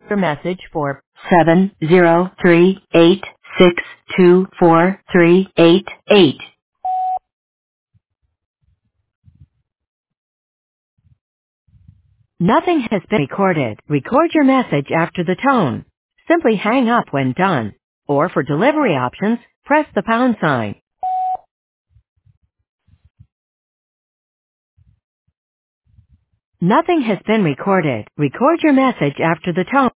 Your message for 70386243888. Nothing has been recorded. Record your message after the tone. Simply hang up when done. Or for delivery options, press the pound sign. Nothing has been recorded. Record your message after the tone.